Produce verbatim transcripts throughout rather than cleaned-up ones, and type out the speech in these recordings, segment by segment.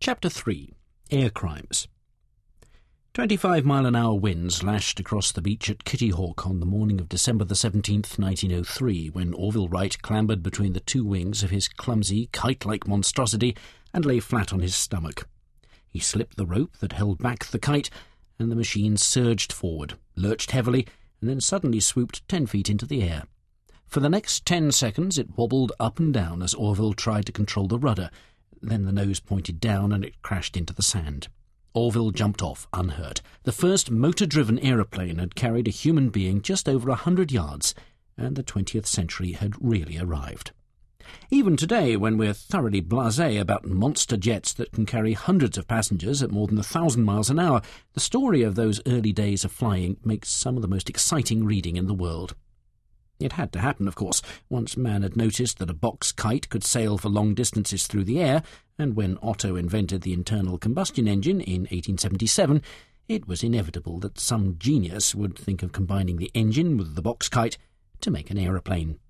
Chapter three. Air Crimes. Twenty-five mile an hour winds lashed across the beach at Kitty Hawk on the morning of December the seventeenth, nineteen oh three, when Orville Wright clambered between the two wings of his clumsy, kite-like monstrosity and lay flat on his stomach. He slipped the rope that held back the kite, and the machine surged forward, lurched heavily, and then suddenly swooped ten feet into the air. For the next ten seconds it wobbled up and down as Orville tried to control the rudder. Then the nose pointed down and it crashed into the sand. Orville jumped off, unhurt. The first motor-driven aeroplane had carried a human being just over a hundred yards, and the twentieth century had really arrived. Even today, when we're thoroughly blasé about monster jets that can carry hundreds of passengers at more than a thousand miles an hour, the story of those early days of flying makes some of the most exciting reading in the world. It had to happen, of course, once man had noticed that a box kite could sail for long distances through the air, and when Otto invented the internal combustion engine in eighteen seventy-seven, it was inevitable that some genius would think of combining the engine with the box kite to make an aeroplane.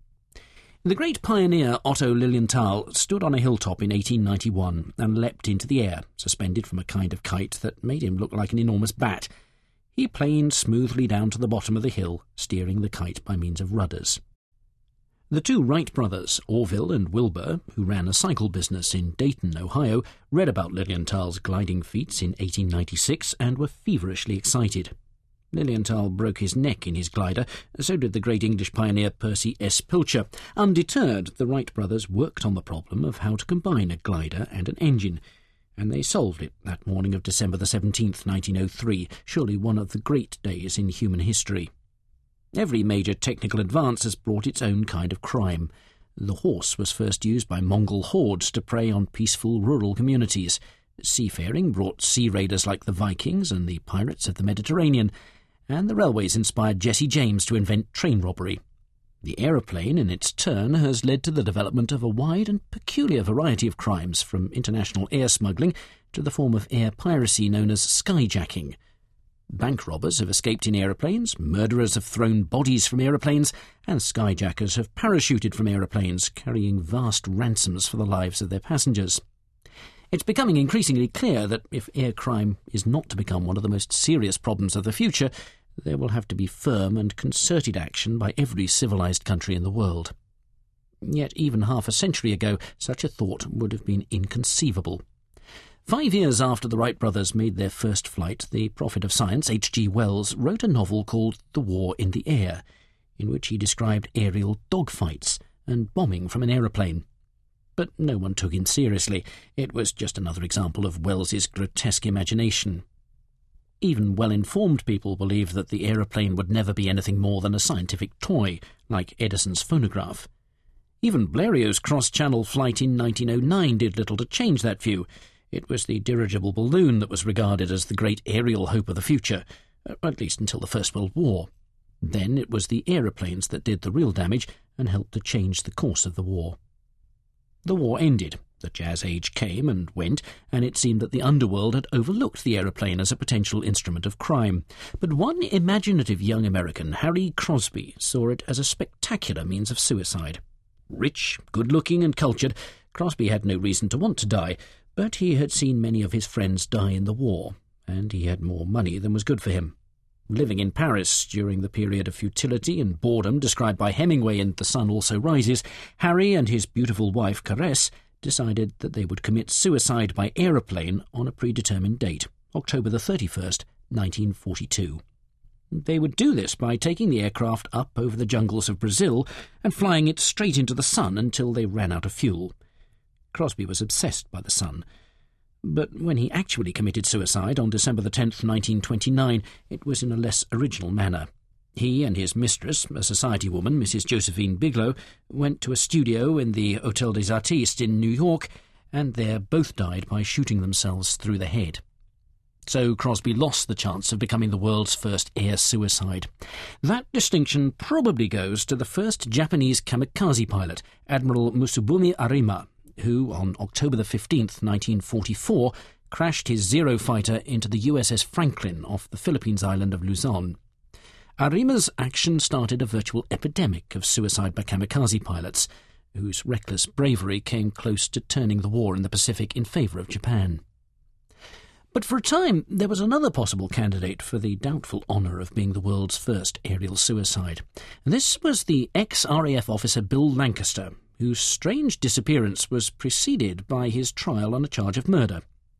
The great pioneer Otto Lilienthal stood on a hilltop in eighteen ninety-one and leapt into the air, suspended from a kind of kite that made him look like an enormous bat. He planed smoothly down to the bottom of the hill, steering the kite by means of rudders. The two Wright brothers, Orville and Wilbur, who ran a cycle business in Dayton, Ohio, read about Lilienthal's gliding feats in eighteen ninety-six and were feverishly excited. Lilienthal broke his neck in his glider, so did the great English pioneer Percy S. Pilcher. Undeterred, the Wright brothers worked on the problem of how to combine a glider and an engine, and they solved it that morning of December the seventeenth, nineteen oh three, surely one of the great days in human history. Every major technical advance has brought its own kind of crime. The horse was first used by Mongol hordes to prey on peaceful rural communities. Seafaring brought sea raiders like the Vikings and the pirates of the Mediterranean, and the railways inspired Jesse James to invent train robbery. The aeroplane, in its turn, has led to the development of a wide and peculiar variety of crimes, from international air smuggling to the form of air piracy known as skyjacking. Bank robbers have escaped in aeroplanes, murderers have thrown bodies from aeroplanes, and skyjackers have parachuted from aeroplanes, carrying vast ransoms for the lives of their passengers. It's becoming increasingly clear that if air crime is not to become one of the most serious problems of the future, there will have to be firm and concerted action by every civilized country in the world. Yet even half a century ago, such a thought would have been inconceivable. Five years after the Wright brothers made their first flight, the prophet of science, H G Wells, wrote a novel called The War in the Air, in which he described aerial dogfights and bombing from an aeroplane. But no one took him seriously. It was just another example of Wells's grotesque imagination. Even well-informed people believed that the aeroplane would never be anything more than a scientific toy, like Edison's phonograph. Even Blériot's cross-channel flight in nineteen oh nine did little to change that view. It was the dirigible balloon that was regarded as the great aerial hope of the future, at least until the First World War. Then it was the aeroplanes that did the real damage and helped to change the course of the war. The war ended. The Jazz Age came and went, and it seemed that the underworld had overlooked the aeroplane as a potential instrument of crime. But one imaginative young American, Harry Crosby, saw it as a spectacular means of suicide. Rich, good-looking and cultured, Crosby had no reason to want to die, but he had seen many of his friends die in the war, and he had more money than was good for him. Living in Paris during the period of futility and boredom described by Hemingway in The Sun Also Rises, Harry and his beautiful wife, Caresse, decided that they would commit suicide by aeroplane on a predetermined date, October the thirty-first, nineteen forty-two. They would do this by taking the aircraft up over the jungles of Brazil and flying it straight into the sun until they ran out of fuel. Crosby was obsessed by the sun. But when he actually committed suicide on December the tenth, nineteen twenty-nine, it was in a less original manner. He and his mistress, a society woman, Missus Josephine Bigelow, went to a studio in the Hotel des Artistes in New York, and there both died by shooting themselves through the head. So Crosby lost the chance of becoming the world's first air suicide. That distinction probably goes to the first Japanese kamikaze pilot, Admiral Musubumi Arima, who, on October the fifteenth, nineteen forty-four, crashed his Zero fighter into the U S S Franklin off the Philippines island of Luzon. Arima's action started a virtual epidemic of suicide by kamikaze pilots. whose reckless bravery came close to turning the war in the Pacific in favour of Japan. But for a time there was another possible candidate for the doubtful honour of being the world's first aerial suicide. This was the ex-R A F officer Bill Lancaster, whose strange disappearance was preceded by his trial on a charge of murder.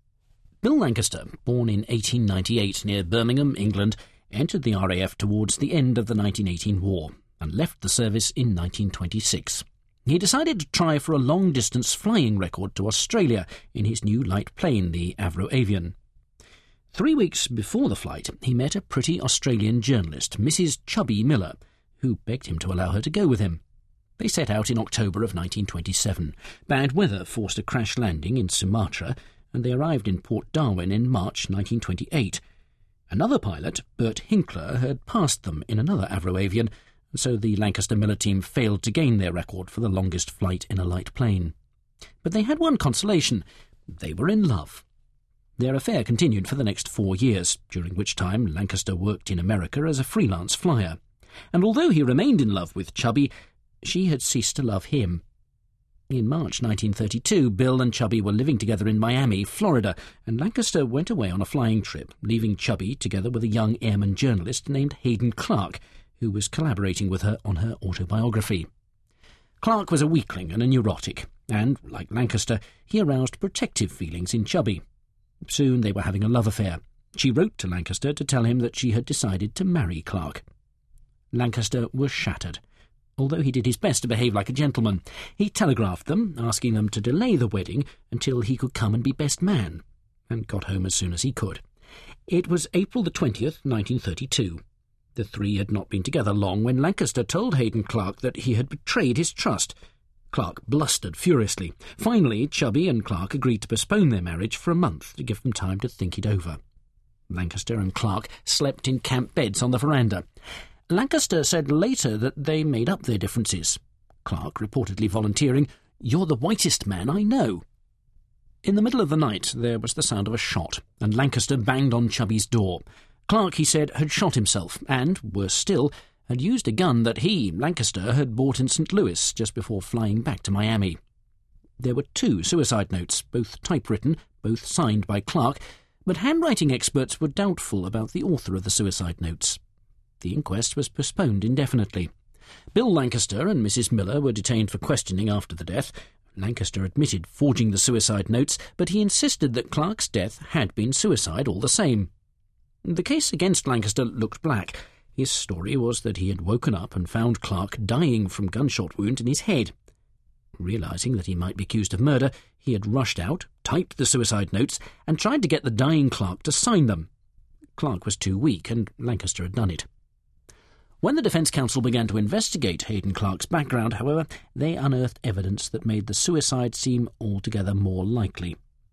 Bill Lancaster, born in eighteen ninety-eight near Birmingham, England, entered the R A F towards the end of the nineteen eighteen war and left the service in nineteen twenty-six. He decided to try for a long-distance flying record to Australia in his new light plane, the Avro Avian. Three weeks before the flight, he met a pretty Australian journalist, Missus Chubby Miller, who begged him to allow her to go with him. They set out in October of nineteen twenty-seven. Bad weather forced a crash landing in Sumatra, and they arrived in Port Darwin in March nineteen twenty-eight. Another pilot, Bert Hinkler, had passed them in another Avro Avian, so the Lancaster-Miller team failed to gain their record for the longest flight in a light plane. But they had one consolation: they were in love. Their affair continued for the next four years, during which time Lancaster worked in America as a freelance flyer. And although he remained in love with Chubby, she had ceased to love him. In March nineteen thirty-two, Bill and Chubby were living together in Miami, Florida, and Lancaster went away on a flying trip, leaving Chubby together with a young airman journalist named Hayden Clark, who was collaborating with her on her autobiography. Clark was a weakling and a neurotic, and, like Lancaster, he aroused protective feelings in Chubby. Soon they were having a love affair. She wrote to Lancaster to tell him that she had decided to marry Clark. Lancaster was shattered. Although he did his best to behave like a gentleman, he telegraphed them, asking them to delay the wedding until he could come and be best man, and got home as soon as he could. It was April the twentieth, nineteen thirty-two. The three had not been together long when Lancaster told Hayden Clark that he had betrayed his trust. Clark blustered furiously. Finally, Chubby and Clark agreed to postpone their marriage for a month to give them time to think it over. Lancaster and Clark slept in camp beds on the veranda. Lancaster said later that they made up their differences, Clark reportedly volunteering, "You're the whitest man I know." In the middle of the night there was the sound of a shot, and Lancaster banged on Chubby's door. Clark, he said, had shot himself and, worse still, had used a gun that he, Lancaster, had bought in Saint Louis just before flying back to Miami. There were two suicide notes, both typewritten, both signed by Clark, but handwriting experts were doubtful about the author of the suicide notes. The inquest was postponed indefinitely. Bill Lancaster and Missus Miller were detained for questioning after the death. Lancaster admitted forging the suicide notes, but he insisted that Clark's death had been suicide all the same. The case against Lancaster looked black. His story was that he had woken up and found Clark dying from gunshot wound in his head. Realising that he might be accused of murder, he had rushed out, typed the suicide notes, and tried to get the dying Clark to sign them. Clark was too weak, and Lancaster had done it. When the defence counsel began to investigate Hayden Clark's background, however, they unearthed evidence that made the suicide seem altogether more likely.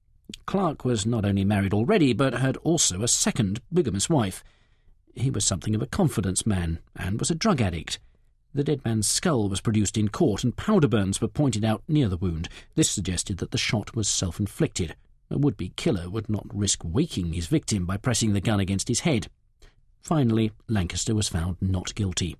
Clark was not only married already, but had also a second bigamous wife. He was something of a confidence man, and was a drug addict. The dead man's skull was produced in court, and powder burns were pointed out near the wound. This suggested that the shot was self-inflicted. A would-be killer would not risk waking his victim by pressing the gun against his head. Finally, Lancaster was found not guilty.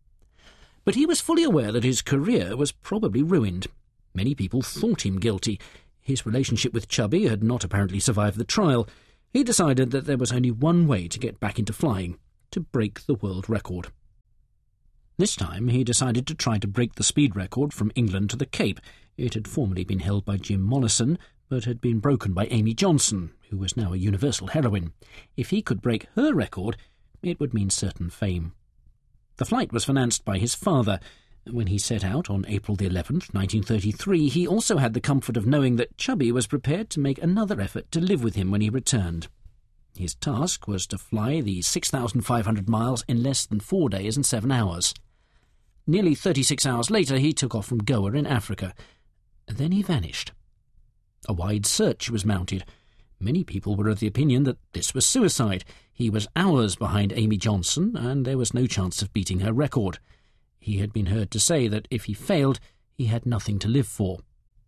But he was fully aware that his career was probably ruined. Many people thought him guilty. His relationship with Chubby had not apparently survived the trial. He decided that there was only one way to get back into flying, to break the world record. This time he decided to try to break the speed record from England to the Cape. It had formerly been held by Jim Mollison, but had been broken by Amy Johnson, who was now a universal heroine. If he could break her record, it would mean certain fame. The flight was financed by his father. When he set out on April the eleventh, nineteen thirty-three, he also had the comfort of knowing that Chubby was prepared to make another effort to live with him when he returned. His task was to fly the six thousand five hundred miles in less than four days and seven hours. Nearly thirty-six hours later, he took off from Goa in Africa. Then he vanished. A wide search was mounted. Many people were of the opinion that this was suicide. He was hours behind Amy Johnson, and there was no chance of beating her record. He had been heard to say that if he failed, he had nothing to live for.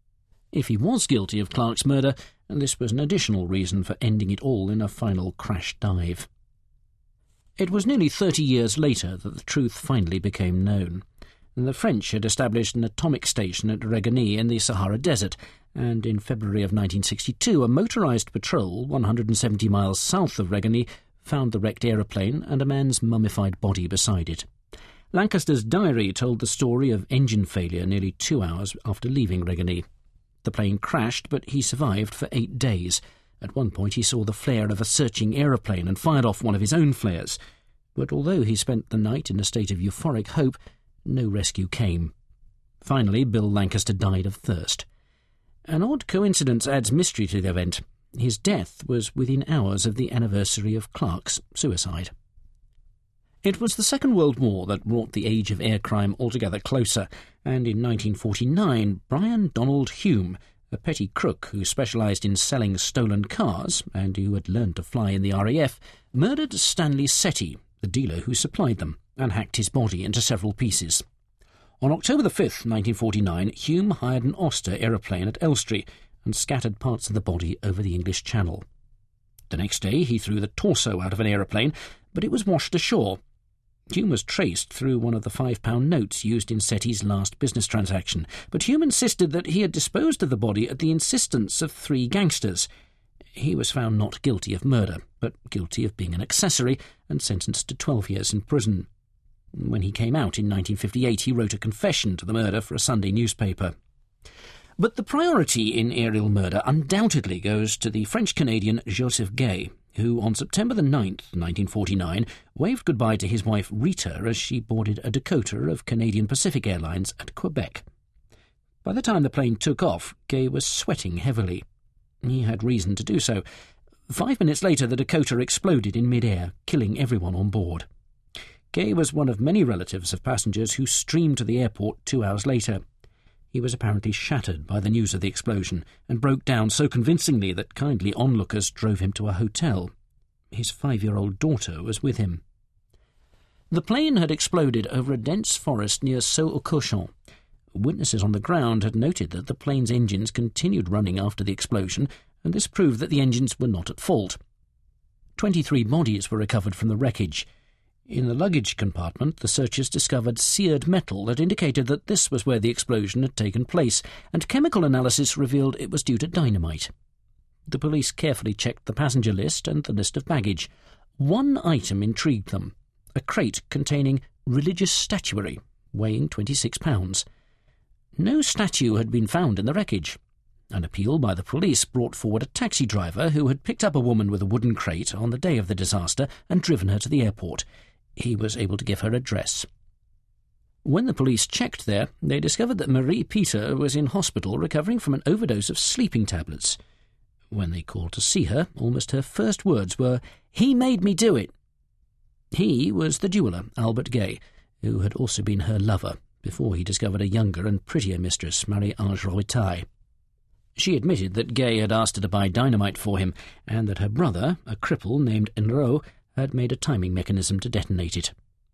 If he was guilty of Clark's murder, this was an additional reason for ending it all in a final crash dive. It was nearly thirty years later that the truth finally became known. The French had established an atomic station at Regani in the Sahara Desert, and in February of nineteen sixty-two a motorised patrol one hundred seventy miles south of Regani found the wrecked aeroplane and a man's mummified body beside it. Lancaster's diary told the story of engine failure nearly two hours after leaving Regani. The plane crashed, but he survived for eight days. At one point he saw the flare of a searching aeroplane and fired off one of his own flares. But although he spent the night in a state of euphoric hope, no rescue came. Finally, Bill Lancaster died of thirst. An odd coincidence adds mystery to the event. His death was within hours of the anniversary of Clark's suicide. It was the Second World War that brought the age of air crime altogether closer, and in nineteen forty-nine, Brian Donald Hume, a petty crook who specialised in selling stolen cars and who had learned to fly in the R A F, murdered Stanley Setti, the dealer who supplied them, and hacked his body into several pieces. On October the fifth, nineteen forty-nine, Hume hired an Oster aeroplane at Elstree and scattered parts of the body over the English Channel. The next day he threw the torso out of an aeroplane, but it was washed ashore. Hume was traced through one of the five-pound notes used in Setti's last business transaction, but Hume insisted that he had disposed of the body at the insistence of three gangsters. He was found not guilty of murder, but guilty of being an accessory and sentenced to twelve years in prison. When he came out in nineteen fifty-eight, he wrote a confession to the murder for a Sunday newspaper. But the priority in aerial murder undoubtedly goes to the French-Canadian Joseph Gay, who on September the ninth, nineteen forty-nine, waved goodbye to his wife Rita as she boarded a Dakota of Canadian Pacific Airlines at Quebec. By the time the plane took off, Gay was sweating heavily. He had reason to do so. Five minutes later, the Dakota exploded in mid-air, killing everyone on board. Gay was one of many relatives of passengers who streamed to the airport two hours later. He was apparently shattered by the news of the explosion and broke down so convincingly that kindly onlookers drove him to a hotel. His five-year-old daughter was with him. The plane had exploded over a dense forest near Saut-au-Cochon. Witnesses on the ground had noted that the plane's engines continued running after the explosion, and this proved that the engines were not at fault. Twenty-three bodies were recovered from the wreckage. In the luggage compartment, the searchers discovered seared metal that indicated that this was where the explosion had taken place, and chemical analysis revealed it was due to dynamite. The police carefully checked the passenger list and the list of baggage. One item intrigued them, a crate containing religious statuary, weighing twenty-six pounds. No statue had been found in the wreckage. An appeal by the police brought forward a taxi driver who had picked up a woman with a wooden crate on the day of the disaster and driven her to the airport. He was able to give her address. When the police checked there, they discovered that Marie Peter was in hospital recovering from an overdose of sleeping tablets. When they called to see her, almost her first words were, "He made me do it." He was the jeweller, Albert Gay, who had also been her lover, before he discovered a younger and prettier mistress, Marie-Ange Robitaille. She admitted that Gay had asked her to buy dynamite for him, and that her brother, a cripple named Enro, had made a timing mechanism to detonate it.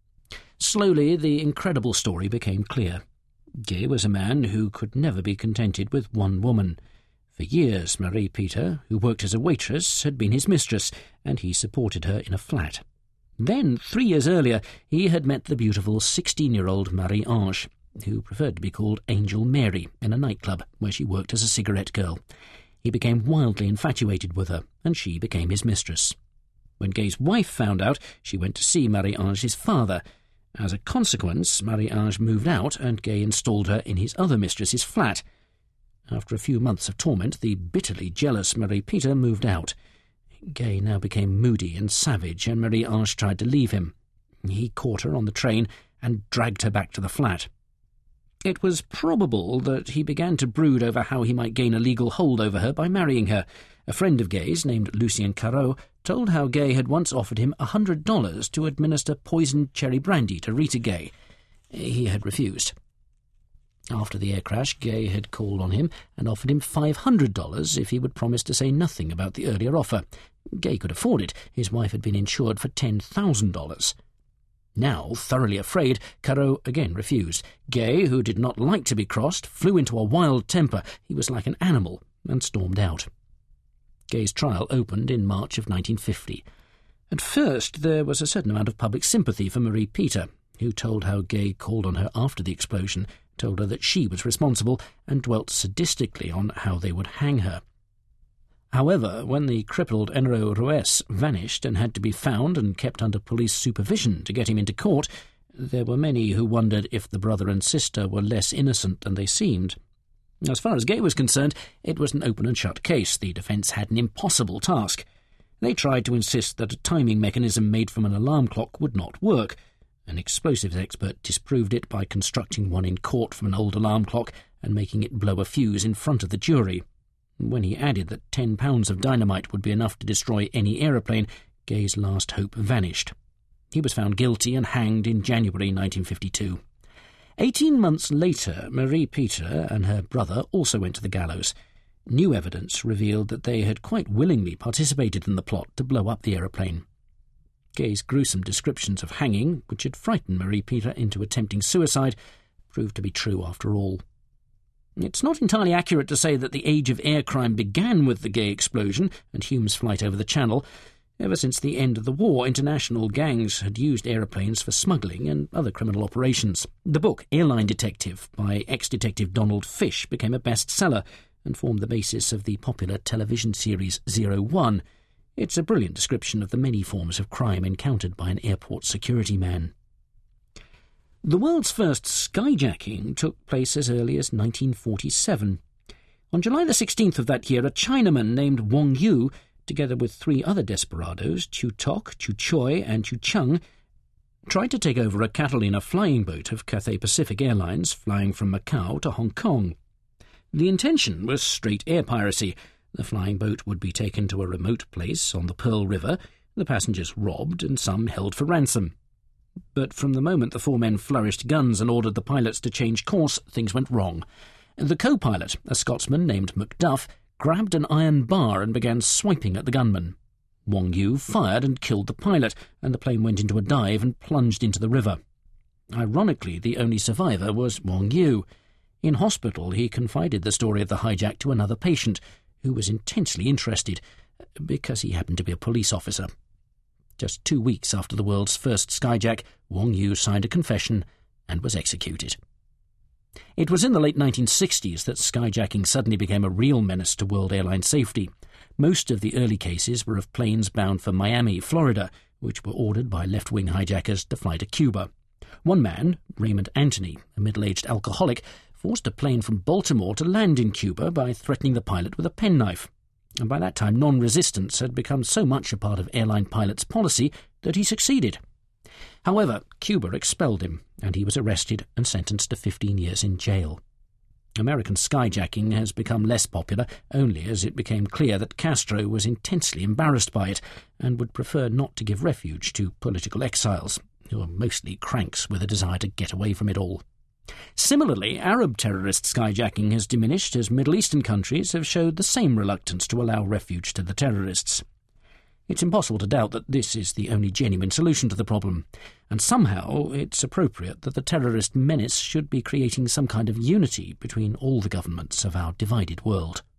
Slowly, the incredible story became clear. Gay was a man who could never be contented with one woman. For years, Marie Peter, who worked as a waitress, had been his mistress, and he supported her in a flat. Then, three years earlier, he had met the beautiful sixteen-year-old Marie-Ange, who preferred to be called Angel Mary, in a nightclub where she worked as a cigarette girl. He became wildly infatuated with her, and she became his mistress. When Gay's wife found out, she went to see Marie-Ange's father. As a consequence, Marie-Ange moved out, and Gay installed her in his other mistress's flat. After a few months of torment, the bitterly jealous Marie Peter moved out. Gay now became moody and savage, and Marie-Ange tried to leave him. He caught her on the train and dragged her back to the flat. It was probable that he began to brood over how he might gain a legal hold over her by marrying her. A friend of Gay's, named Lucien Carreau, told how Gay had once offered him a hundred dollars to administer poisoned cherry brandy to Rita Gay. He had refused. After the air crash, Gay had called on him and offered him five hundred dollars if he would promise to say nothing about the earlier offer. Gay could afford it. His wife had been insured for ten thousand dollars. Now, thoroughly afraid, Carreau again refused. Gay, who did not like to be crossed, flew into a wild temper. He was like an animal, and stormed out. Gay's trial opened in March of nineteen fifty. At first, there was a certain amount of public sympathy for Marie Peter. who told how Gay called on her after the explosion, told her that she was responsible, and dwelt sadistically on how they would hang her. However, when the crippled Enro Ruiz vanished and had to be found and kept under police supervision to get him into court, there were many who wondered if the brother and sister were less innocent than they seemed. As far as Gay was concerned, it was an open and shut case. The defence had an impossible task. They tried to insist that a timing mechanism made from an alarm clock would not work. An explosives expert disproved it by constructing one in court from an old alarm clock and making it blow a fuse in front of the jury. When he added that ten pounds of dynamite would be enough to destroy any aeroplane, Gay's last hope vanished. He was found guilty and hanged in January nineteen fifty-two. Eighteen months later, Marie Peter and her brother also went to the gallows. New evidence revealed that they had quite willingly participated in the plot to blow up the aeroplane. Gay's gruesome descriptions of hanging, which had frightened Marie Peter into attempting suicide, proved to be true after all. It's not entirely accurate to say that the age of air crime began with the Gay explosion and Hume's flight over the Channel. Ever since the end of the war, international gangs had used aeroplanes for smuggling and other criminal operations. The book Airline Detective by ex-detective Donald Fish became a bestseller and formed the basis of the popular television series Zero One. It's a brilliant description of the many forms of crime encountered by an airport security man. The world's first skyjacking took place as early as nineteen forty-seven. On July the sixteenth of that year, a Chinaman named Wang Yu, together with three other desperados, Chu Tok, Chu Choi and Chu Chung, tried to take over a Catalina flying boat of Cathay Pacific Airlines flying from Macau to Hong Kong. The intention was straight air piracy. The flying boat would be taken to a remote place on the Pearl River, the passengers robbed and some held for ransom. But from the moment the four men flourished guns and ordered the pilots to change course, things went wrong. The co-pilot, a Scotsman named Macduff, grabbed an iron bar and began swiping at the gunman. Wang Yu fired and killed the pilot, and the plane went into a dive and plunged into the river. Ironically, the only survivor was Wang Yu. In hospital, he confided the story of the hijack to another patient, who was intensely interested, because he happened to be a police officer. Just two weeks after the world's first skyjack, Wang Yu signed a confession and was executed. It was in the late nineteen sixties that skyjacking suddenly became a real menace to world airline safety. Most of the early cases were of planes bound for Miami, Florida, which were ordered by left-wing hijackers to fly to Cuba. One man, Raymond Anthony, a middle-aged alcoholic, forced a plane from Baltimore to land in Cuba by threatening the pilot with a penknife. And by that time, non-resistance had become so much a part of airline pilots' policy that he succeeded. However, Cuba expelled him, and he was arrested and sentenced to fifteen years in jail. American skyjacking has become less popular only as it became clear that Castro was intensely embarrassed by it and would prefer not to give refuge to political exiles, who are mostly cranks with a desire to get away from it all. Similarly, Arab terrorist skyjacking has diminished as Middle Eastern countries have showed the same reluctance to allow refuge to the terrorists. It's impossible to doubt that this is the only genuine solution to the problem, and somehow it's appropriate that the terrorist menace should be creating some kind of unity between all the governments of our divided world.